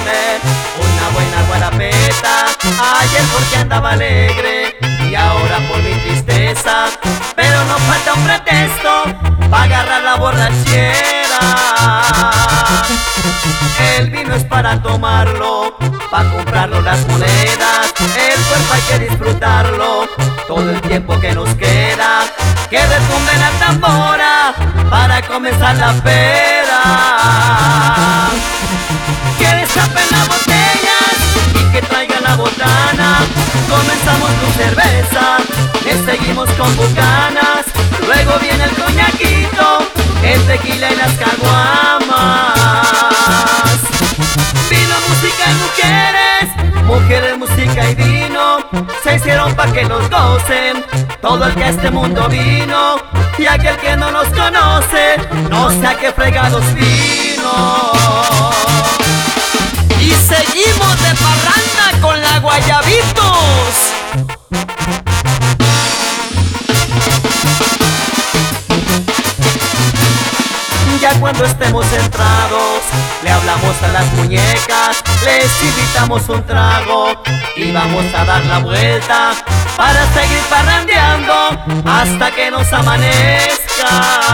poner una buena guarapeta. Ayer porque andaba alegre y ahora por mi tristeza, pero no falta un pretexto para agarrar la borrachera. El vino es para tomarlo, para comprarlo las monedas. El cuerpo hay que disfrutarlo todo el tiempo que nos queda. Que retumbe la tambora para comenzar la pera. Que destapen las botellas y que traigan la botana. Comenzamos con cerveza, le seguimos con bucanas. Luego viene el coñaquito, el tequila y las caguamas. Vino, música y mujeres, mujeres, música y vino. Se hicieron pa' que los gocen todo el que a este mundo vino. Y aquel que no nos conoce, no sé a qué fregados vino. Y seguimos de parranda con la Guayabitos. Ya cuando estemos entrados, le hablamos a las muñecas, les invitamos un trago y vamos a dar la vuelta para seguir parrandeando hasta que nos amanezca.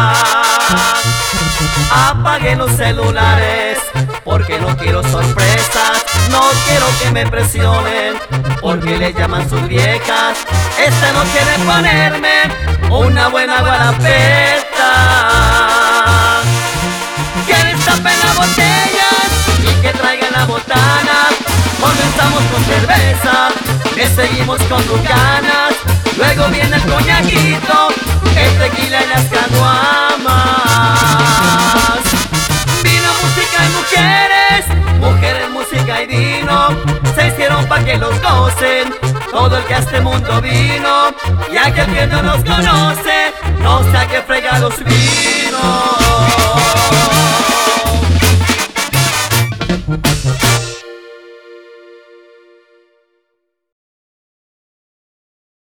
Apaguen los celulares porque no quiero sorpresas, no quiero que me presionen porque le llaman sus viejas. Este no quiere ponerme una buena guarapeta. Que destapen las botellas y que traigan la botana. Comenzamos con cerveza, le seguimos con bucanas. Luego viene el coñaquito, el tequila y las caguamas. Vino, música y mujeres, mujeres, música y vino. Se hicieron pa' que los gocen todo el que a este mundo vino. Y aquel que no nos conoce, no sé a qué fregados vino.